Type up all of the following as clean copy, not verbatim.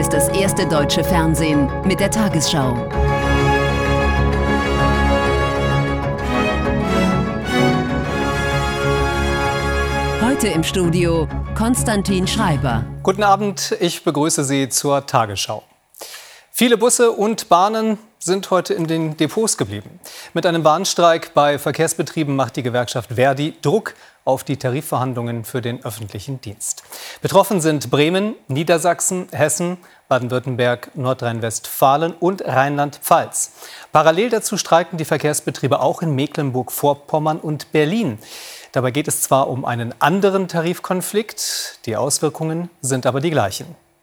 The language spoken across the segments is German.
ist das erste deutsche Fernsehen mit der Tagesschau. Heute im Studio Konstantin Schreiber. Guten Abend, ich begrüße Sie zur Tagesschau. Viele Busse und Bahnen sind heute in den Depots geblieben. Mit einem Warnstreik bei Verkehrsbetrieben macht die Gewerkschaft Verdi Druck auf die Tarifverhandlungen für den öffentlichen Dienst. Betroffen sind Bremen, Niedersachsen, Hessen, Baden-Württemberg, Nordrhein-Westfalen und Rheinland-Pfalz. Parallel dazu streiken die Verkehrsbetriebe auch in Mecklenburg-Vorpommern und Berlin. Dabei geht es zwar um einen anderen Tarifkonflikt, die Auswirkungen sind aber die gleichen.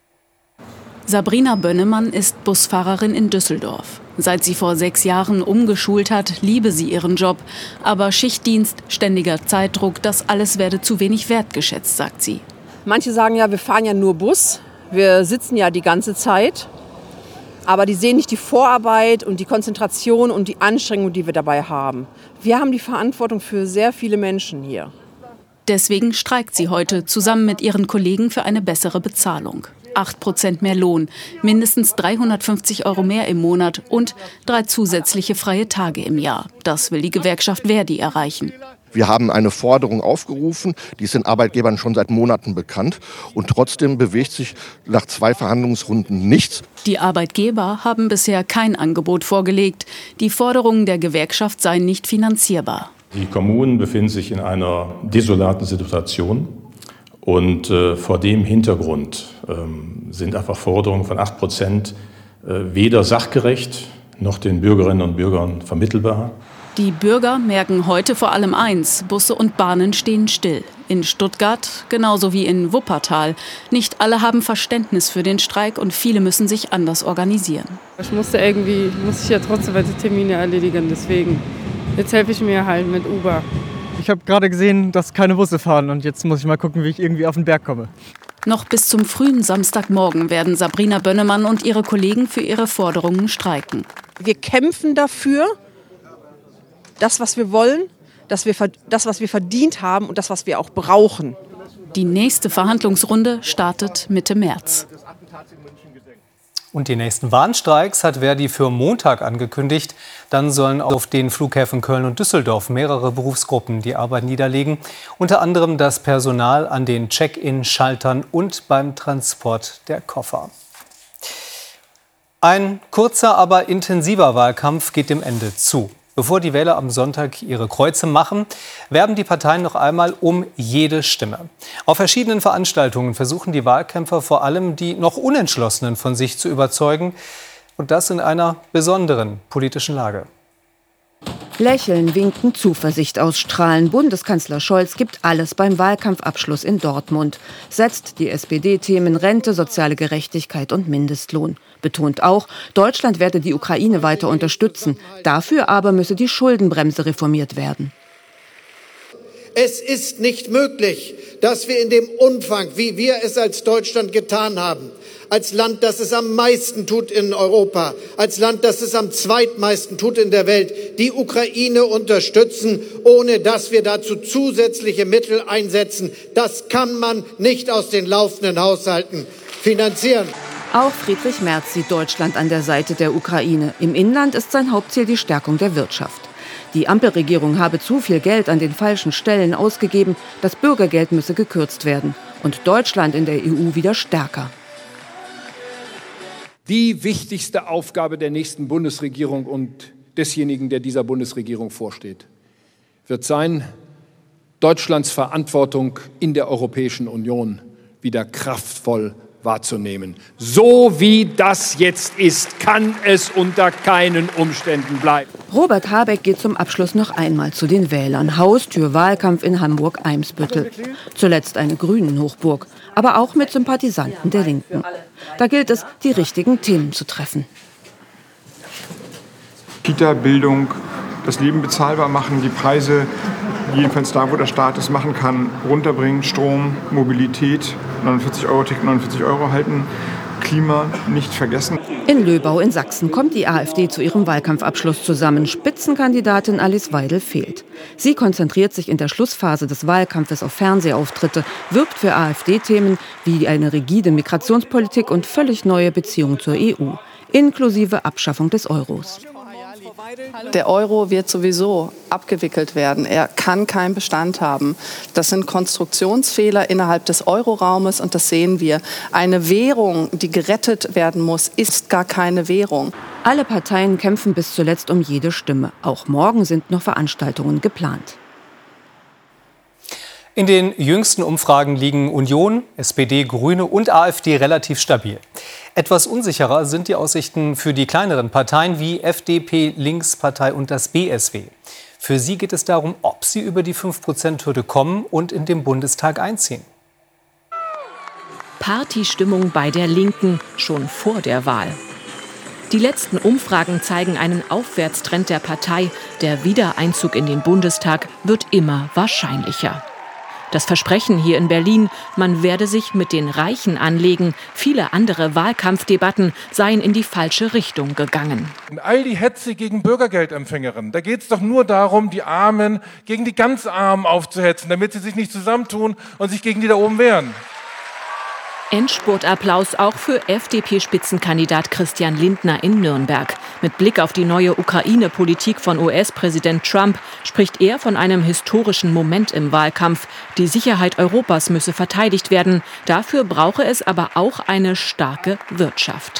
Sabrina Bönnemann ist Busfahrerin in Düsseldorf. Seit sie vor 6 Jahren umgeschult hat, liebe sie ihren Job. Aber Schichtdienst, ständiger Zeitdruck, das alles werde zu wenig wertgeschätzt, sagt sie. Manche sagen ja, wir fahren ja nur Bus, wir sitzen ja die ganze Zeit. Aber die sehen nicht die Vorarbeit und die Konzentration und die Anstrengung, die wir dabei haben. Wir haben die Verantwortung für sehr viele Menschen hier. Deswegen streikt sie heute zusammen mit ihren Kollegen für eine bessere Bezahlung. 8% mehr Lohn, mindestens 350 € mehr im Monat und 3 zusätzliche freie Tage im Jahr. Das will die Gewerkschaft Verdi erreichen. Wir haben eine Forderung aufgerufen, die ist den Arbeitgebern schon seit Monaten bekannt. Und trotzdem bewegt sich nach 2 Verhandlungsrunden nichts. Die Arbeitgeber haben bisher kein Angebot vorgelegt. Die Forderungen der Gewerkschaft seien nicht finanzierbar. Die Kommunen befinden sich in einer desolaten Situation. Und vor dem Hintergrund sind einfach Forderungen von 8% weder sachgerecht noch den Bürgerinnen und Bürgern vermittelbar. Die Bürger merken heute vor allem eins: Busse und Bahnen stehen still. In Stuttgart genauso wie in Wuppertal. Nicht alle haben Verständnis für den Streik und viele müssen sich anders organisieren. Ich muss ja trotzdem weiter Termine erledigen, deswegen. Jetzt helfe ich mir halt mit Uber. Ich habe gerade gesehen, dass keine Busse fahren und jetzt muss ich mal gucken, wie ich irgendwie auf den Berg komme. Noch bis zum frühen Samstagmorgen werden Sabrina Bönnemann und ihre Kollegen für ihre Forderungen streiken. Wir kämpfen dafür, das, was wir wollen, das, was wir verdient haben und das, was wir auch brauchen. Die nächste Verhandlungsrunde startet Mitte März. Und die nächsten Warnstreiks hat Verdi für Montag angekündigt. Dann sollen auf den Flughäfen Köln und Düsseldorf mehrere Berufsgruppen die Arbeit niederlegen. Unter anderem das Personal an den Check-in-Schaltern und beim Transport der Koffer. Ein kurzer, aber intensiver Wahlkampf geht dem Ende zu. Bevor die Wähler am Sonntag ihre Kreuze machen, werben die Parteien noch einmal um jede Stimme. Auf verschiedenen Veranstaltungen versuchen die Wahlkämpfer vor allem, die noch Unentschlossenen von sich zu überzeugen. Und das in einer besonderen politischen Lage. Lächeln, winken, Zuversicht ausstrahlen. Bundeskanzler Scholz gibt alles beim Wahlkampfabschluss in Dortmund. Setzt die SPD-Themen Rente, soziale Gerechtigkeit und Mindestlohn. Betont auch, Deutschland werde die Ukraine weiter unterstützen. Dafür aber müsse die Schuldenbremse reformiert werden. Es ist nicht möglich, dass wir in dem Umfang, wie wir es als Deutschland getan haben, als Land, das es am meisten tut in Europa, als Land, das es am zweitmeisten tut in der Welt, die Ukraine unterstützen, ohne dass wir dazu zusätzliche Mittel einsetzen. Das kann man nicht aus den laufenden Haushalten finanzieren. Auch Friedrich Merz sieht Deutschland an der Seite der Ukraine. Im Inland ist sein Hauptziel die Stärkung der Wirtschaft. Die Ampelregierung habe zu viel Geld an den falschen Stellen ausgegeben. Das Bürgergeld müsse gekürzt werden. Und Deutschland in der EU wieder stärker. Die wichtigste Aufgabe der nächsten Bundesregierung und desjenigen, der dieser Bundesregierung vorsteht, wird sein, Deutschlands Verantwortung in der Europäischen Union wieder kraftvoll wahrzunehmen. So wie das jetzt ist, kann es unter keinen Umständen bleiben. Robert Habeck geht zum Abschluss noch einmal zu den Wählern. Haustür-Wahlkampf in Hamburg-Eimsbüttel. Zuletzt eine Grünen-Hochburg, aber auch mit Sympathisanten der Linken. Da gilt es, die richtigen Themen zu treffen. Kita, Bildung, das Leben bezahlbar machen, die Preise, jedenfalls da, wo der Staat es machen kann, runterbringen, Strom, Mobilität, 49-Euro-Ticket, 49 € halten, Klima nicht vergessen. In Löbau in Sachsen kommt die AfD zu ihrem Wahlkampfabschluss zusammen. Spitzenkandidatin Alice Weidel fehlt. Sie konzentriert sich in der Schlussphase des Wahlkampfes auf Fernsehauftritte, wirbt für AfD-Themen wie eine rigide Migrationspolitik und völlig neue Beziehungen zur EU, inklusive Abschaffung des Euros. Der Euro wird sowieso abgewickelt werden. Er kann keinen Bestand haben. Das sind Konstruktionsfehler innerhalb des Euroraumes und das sehen wir. Eine Währung, die gerettet werden muss, ist gar keine Währung. Alle Parteien kämpfen bis zuletzt um jede Stimme. Auch morgen sind noch Veranstaltungen geplant. In den jüngsten Umfragen liegen Union, SPD, Grüne und AfD relativ stabil. Etwas unsicherer sind die Aussichten für die kleineren Parteien wie FDP, Linkspartei und das BSW. Für sie geht es darum, ob sie über die 5%-Hürde kommen und in den Bundestag einziehen. Partystimmung bei der Linken schon vor der Wahl. Die letzten Umfragen zeigen einen Aufwärtstrend der Partei. Der Wiedereinzug in den Bundestag wird immer wahrscheinlicher. Das Versprechen hier in Berlin, man werde sich mit den Reichen anlegen, viele andere Wahlkampfdebatten seien in die falsche Richtung gegangen. Und all die Hetze gegen Bürgergeldempfängerinnen, da geht es doch nur darum, die Armen gegen die ganz Armen aufzuhetzen, damit sie sich nicht zusammentun und sich gegen die da oben wehren. Endspurtapplaus auch für FDP-Spitzenkandidat Christian Lindner in Nürnberg. Mit Blick auf die neue Ukraine-Politik von US-Präsident Trump spricht er von einem historischen Moment im Wahlkampf. Die Sicherheit Europas müsse verteidigt werden. Dafür brauche es aber auch eine starke Wirtschaft.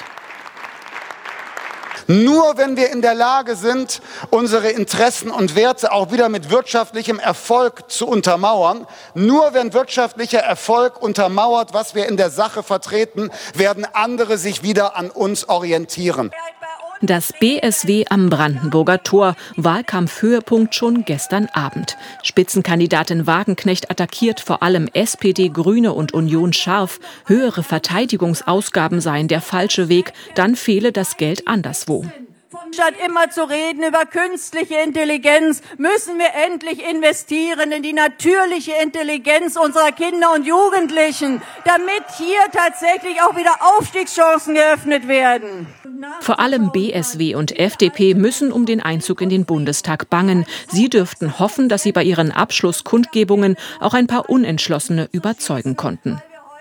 Nur wenn wir in der Lage sind, unsere Interessen und Werte auch wieder mit wirtschaftlichem Erfolg zu untermauern, nur wenn wirtschaftlicher Erfolg untermauert, was wir in der Sache vertreten, werden andere sich wieder an uns orientieren. Das BSW am Brandenburger Tor. Wahlkampfhöhepunkt schon gestern Abend. Spitzenkandidatin Wagenknecht attackiert vor allem SPD, Grüne und Union scharf. Höhere Verteidigungsausgaben seien der falsche Weg, dann fehle das Geld anderswo. Statt immer zu reden über künstliche Intelligenz, müssen wir endlich investieren in die natürliche Intelligenz unserer Kinder und Jugendlichen, damit hier tatsächlich auch wieder Aufstiegschancen geöffnet werden. Vor allem BSW und FDP müssen um den Einzug in den Bundestag bangen. Sie dürften hoffen, dass sie bei ihren Abschlusskundgebungen auch ein paar Unentschlossene überzeugen konnten.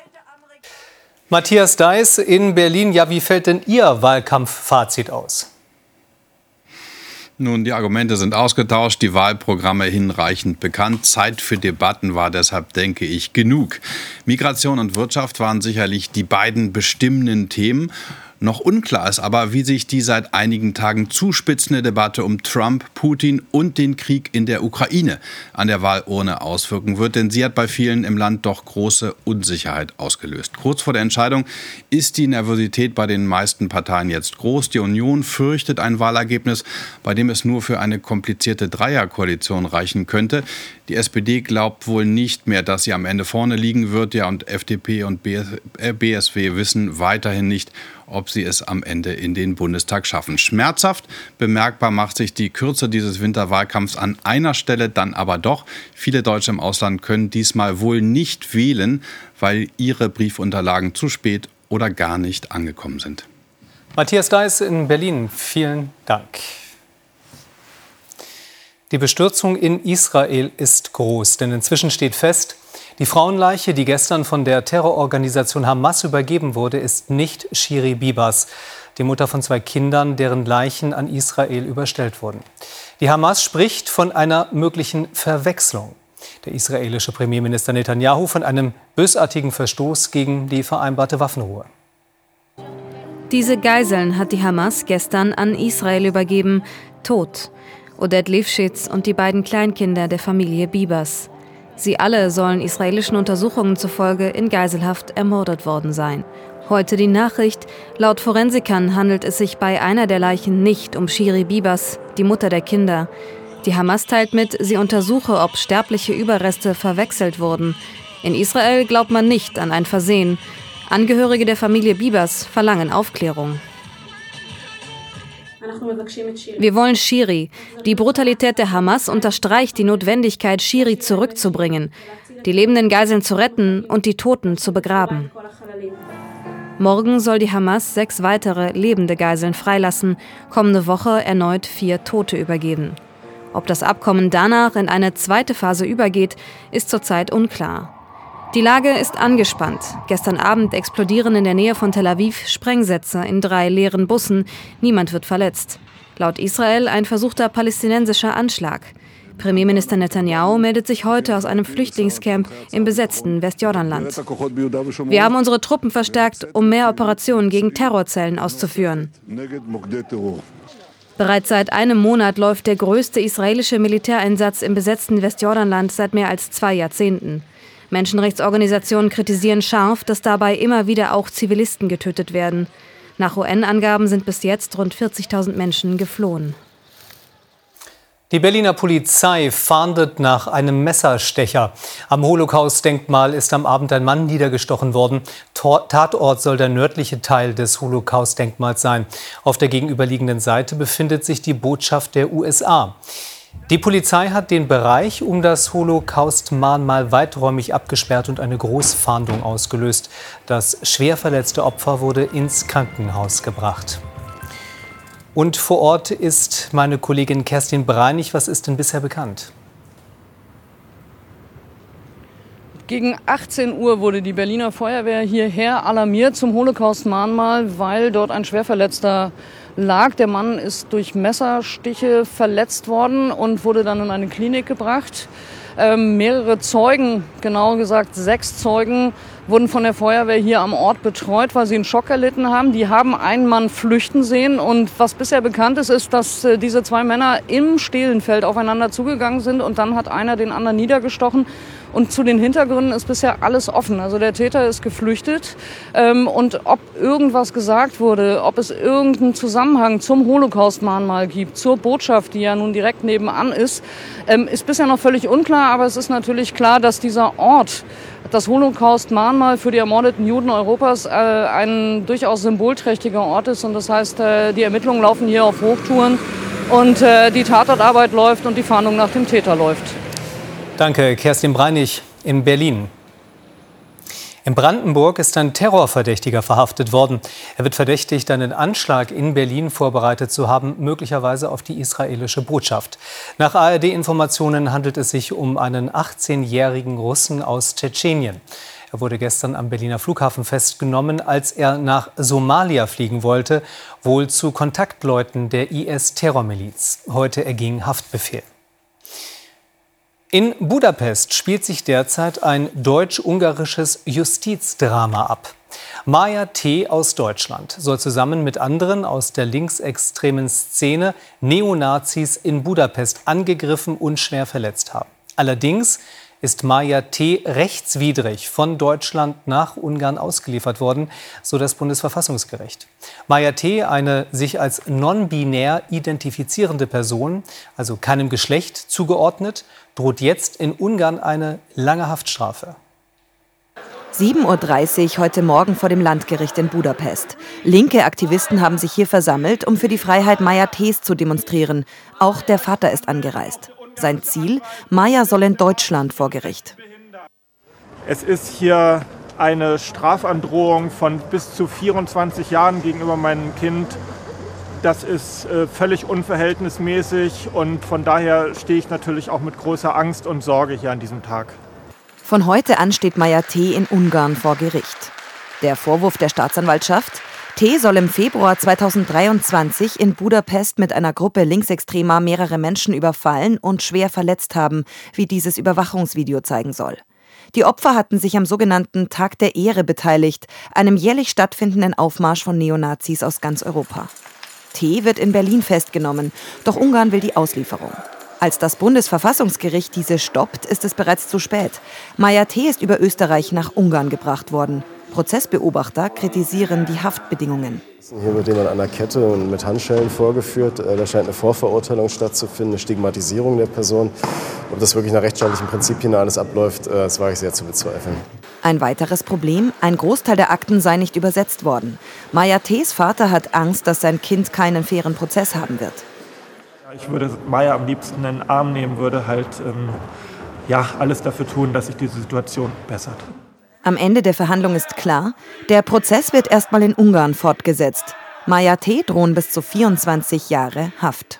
Matthias Deiß in Berlin. Ja, wie fällt denn Ihr Wahlkampffazit aus? Nun, die Argumente sind ausgetauscht, die Wahlprogramme hinreichend bekannt. Zeit für Debatten war deshalb, denke ich, genug. Migration und Wirtschaft waren sicherlich die beiden bestimmenden Themen. Noch unklar ist aber, wie sich die seit einigen Tagen zuspitzende Debatte um Trump, Putin und den Krieg in der Ukraine an der Wahlurne auswirken wird, denn sie hat bei vielen im Land doch große Unsicherheit ausgelöst. Kurz vor der Entscheidung ist die Nervosität bei den meisten Parteien jetzt groß. Die Union fürchtet ein Wahlergebnis, bei dem es nur für eine komplizierte Dreierkoalition reichen könnte. Die SPD glaubt wohl nicht mehr, dass sie am Ende vorne liegen wird. Ja, und FDP und BSW wissen weiterhin nicht, ob sie es am Ende in den Bundestag schaffen. Schmerzhaft bemerkbar macht sich die Kürze dieses Winterwahlkampfs an einer Stelle dann aber doch. Viele Deutsche im Ausland können diesmal wohl nicht wählen, weil ihre Briefunterlagen zu spät oder gar nicht angekommen sind. Matthias Deiß in Berlin, vielen Dank. Die Bestürzung in Israel ist groß, denn inzwischen steht fest, die Frauenleiche, die gestern von der Terrororganisation Hamas übergeben wurde, ist nicht Shiri Bibas, die Mutter von 2 Kindern, deren Leichen an Israel überstellt wurden. Die Hamas spricht von einer möglichen Verwechslung. Der israelische Premierminister Netanyahu von einem bösartigen Verstoß gegen die vereinbarte Waffenruhe. Diese Geiseln hat die Hamas gestern an Israel übergeben, tot. Oded Lifshitz und die beiden Kleinkinder der Familie Bibas. Sie alle sollen israelischen Untersuchungen zufolge in Geiselhaft ermordet worden sein. Heute die Nachricht, laut Forensikern handelt es sich bei einer der Leichen nicht um Shiri Bibas, die Mutter der Kinder. Die Hamas teilt mit, sie untersuche, ob sterbliche Überreste verwechselt wurden. In Israel glaubt man nicht an ein Versehen. Angehörige der Familie Bibas verlangen Aufklärung. Wir wollen Shiri. Die Brutalität der Hamas unterstreicht die Notwendigkeit, Shiri zurückzubringen, die lebenden Geiseln zu retten und die Toten zu begraben. Morgen soll die Hamas 6 weitere lebende Geiseln freilassen, kommende Woche erneut 4 Tote übergeben. Ob das Abkommen danach in eine zweite Phase übergeht, ist zurzeit unklar. Die Lage ist angespannt. Gestern Abend explodieren in der Nähe von Tel Aviv Sprengsätze in 3 leeren Bussen. Niemand wird verletzt. Laut Israel ein versuchter palästinensischer Anschlag. Premierminister Netanyahu meldet sich heute aus einem Flüchtlingscamp im besetzten Westjordanland. Wir haben unsere Truppen verstärkt, um mehr Operationen gegen Terrorzellen auszuführen. Bereits seit einem Monat läuft der größte israelische Militäreinsatz im besetzten Westjordanland seit mehr als 2 Jahrzehnten. Menschenrechtsorganisationen kritisieren scharf, dass dabei immer wieder auch Zivilisten getötet werden. Nach UN-Angaben sind bis jetzt rund 40.000 Menschen geflohen. Die Berliner Polizei fahndet nach einem Messerstecher. Am Holocaust-Denkmal ist am Abend ein Mann niedergestochen worden. Tatort soll der nördliche Teil des Holocaust-Denkmals sein. Auf der gegenüberliegenden Seite befindet sich die Botschaft der USA. Die Polizei hat den Bereich um das Holocaust-Mahnmal weiträumig abgesperrt und eine Großfahndung ausgelöst. Das schwer verletzte Opfer wurde ins Krankenhaus gebracht. Und vor Ort ist meine Kollegin Kerstin Breinig. Was ist denn bisher bekannt? Gegen 18 Uhr wurde die Berliner Feuerwehr hierher alarmiert zum Holocaust-Mahnmal, weil dort ein Schwerverletzter lag. Der Mann ist durch Messerstiche verletzt worden und wurde dann in eine Klinik gebracht. Mehrere Zeugen, genauer gesagt 6 Zeugen, wurden von der Feuerwehr hier am Ort betreut, weil sie einen Schock erlitten haben. Die haben einen Mann flüchten sehen und was bisher bekannt ist, ist, dass diese 2 Männer im Stehlenfeld aufeinander zugegangen sind und dann hat einer den anderen niedergestochen. Und zu den Hintergründen ist bisher alles offen. Also der Täter ist geflüchtet und ob irgendwas gesagt wurde, ob es irgendeinen Zusammenhang zum Holocaust-Mahnmal gibt, zur Botschaft, die ja nun direkt nebenan ist bisher noch völlig unklar. Aber es ist natürlich klar, dass dieser Ort, das Holocaust-Mahnmal für die ermordeten Juden Europas, ein durchaus symbolträchtiger Ort ist. Und das heißt, die Ermittlungen laufen hier auf Hochtouren und die Tatortarbeit läuft und die Fahndung nach dem Täter läuft. Danke, Kerstin Breinig in Berlin. In Brandenburg ist ein Terrorverdächtiger verhaftet worden. Er wird verdächtigt, einen Anschlag in Berlin vorbereitet zu haben, möglicherweise auf die israelische Botschaft. Nach ARD-Informationen handelt es sich um einen 18-jährigen Russen aus Tschetschenien. Er wurde gestern am Berliner Flughafen festgenommen, als er nach Somalia fliegen wollte, wohl zu Kontaktleuten der IS-Terrormiliz. Heute erging Haftbefehl. In Budapest spielt sich derzeit ein deutsch-ungarisches Justizdrama ab. Maja T. aus Deutschland soll zusammen mit anderen aus der linksextremen Szene Neonazis in Budapest angegriffen und schwer verletzt haben. Allerdings ist Maja T. rechtswidrig von Deutschland nach Ungarn ausgeliefert worden, so das Bundesverfassungsgericht. Maja T., eine sich als non-binär identifizierende Person, also keinem Geschlecht zugeordnet, droht jetzt in Ungarn eine lange Haftstrafe. 7:30 Uhr heute Morgen vor dem Landgericht in Budapest. Linke Aktivisten haben sich hier versammelt, um für die Freiheit Maja T.s zu demonstrieren. Auch der Vater ist angereist. Sein Ziel? Maja soll in Deutschland vor Gericht. Es ist hier eine Strafandrohung von bis zu 24 Jahren gegenüber meinem Kind. Das ist völlig unverhältnismäßig und von daher stehe ich natürlich auch mit großer Angst und Sorge hier an diesem Tag. Von heute an steht Maja T. in Ungarn vor Gericht. Der Vorwurf der Staatsanwaltschaft? T. soll im Februar 2023 in Budapest mit einer Gruppe Linksextremer mehrere Menschen überfallen und schwer verletzt haben, wie dieses Überwachungsvideo zeigen soll. Die Opfer hatten sich am sogenannten Tag der Ehre beteiligt, einem jährlich stattfindenden Aufmarsch von Neonazis aus ganz Europa. T. wird in Berlin festgenommen, doch Ungarn will die Auslieferung. Als das Bundesverfassungsgericht diese stoppt, ist es bereits zu spät. Maja T. ist über Österreich nach Ungarn gebracht worden. Prozessbeobachter kritisieren die Haftbedingungen. Hier wird jemand an der Kette und mit Handschellen vorgeführt. Da scheint eine Vorverurteilung stattzufinden, eine Stigmatisierung der Person. Ob das wirklich nach rechtsstaatlichen Prinzipien alles abläuft, das wage ich sehr zu bezweifeln. Ein weiteres Problem: Ein Großteil der Akten sei nicht übersetzt worden. Maja T.s Vater hat Angst, dass sein Kind keinen fairen Prozess haben wird. Ich würde Maja am liebsten in den Arm nehmen, würde alles dafür tun, dass sich diese Situation bessert. Am Ende der Verhandlung ist klar, der Prozess wird erstmal in Ungarn fortgesetzt. Maja T. drohen bis zu 24 Jahre Haft.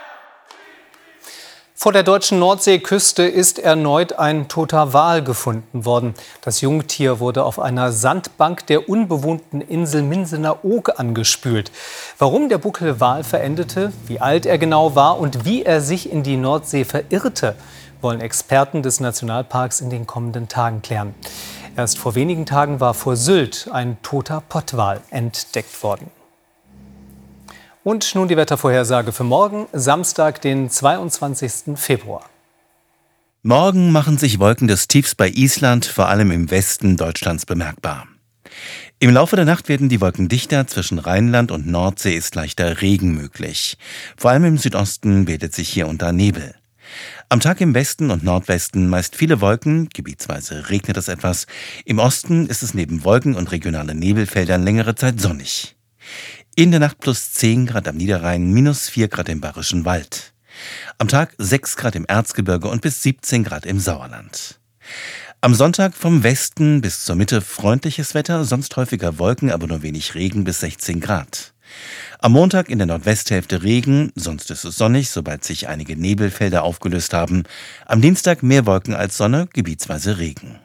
Vor der deutschen Nordseeküste ist erneut ein toter Wal gefunden worden. Das Jungtier wurde auf einer Sandbank der unbewohnten Insel Minsener-Oog angespült. Warum der Buckelwal verendete, wie alt er genau war und wie er sich in die Nordsee verirrte, wollen Experten des Nationalparks in den kommenden Tagen klären. Erst vor wenigen Tagen war vor Sylt ein toter Pottwal entdeckt worden. Und nun die Wettervorhersage für morgen, Samstag, den 22. Februar. Morgen machen sich Wolken des Tiefs bei Island, vor allem im Westen Deutschlands, bemerkbar. Im Laufe der Nacht werden die Wolken dichter, zwischen Rheinland und Nordsee ist leichter Regen möglich. Vor allem im Südosten bildet sich hier und da Nebel. Am Tag im Westen und Nordwesten meist viele Wolken, gebietsweise regnet es etwas. Im Osten ist es neben Wolken und regionalen Nebelfeldern längere Zeit sonnig. In der Nacht plus 10 Grad am Niederrhein, minus 4 Grad im Bayerischen Wald. Am Tag 6 Grad im Erzgebirge und bis 17 Grad im Sauerland. Am Sonntag vom Westen bis zur Mitte freundliches Wetter, sonst häufiger Wolken, aber nur wenig Regen bis 16 Grad. Am Montag in der Nordwesthälfte Regen, sonst ist es sonnig, sobald sich einige Nebelfelder aufgelöst haben. Am Dienstag mehr Wolken als Sonne, gebietsweise Regen.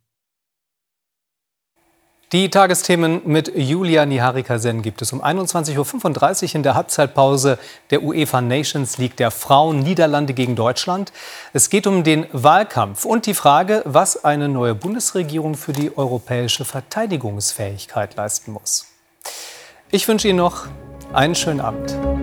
Die Tagesthemen mit Julia Niharika-Sen gibt es um 21.35 Uhr in der Halbzeitpause der UEFA Nations League der Frauen, Niederlande gegen Deutschland. Es geht um den Wahlkampf und die Frage, was eine neue Bundesregierung für die europäische Verteidigungsfähigkeit leisten muss. Ich wünsche Ihnen noch einen schönen Abend.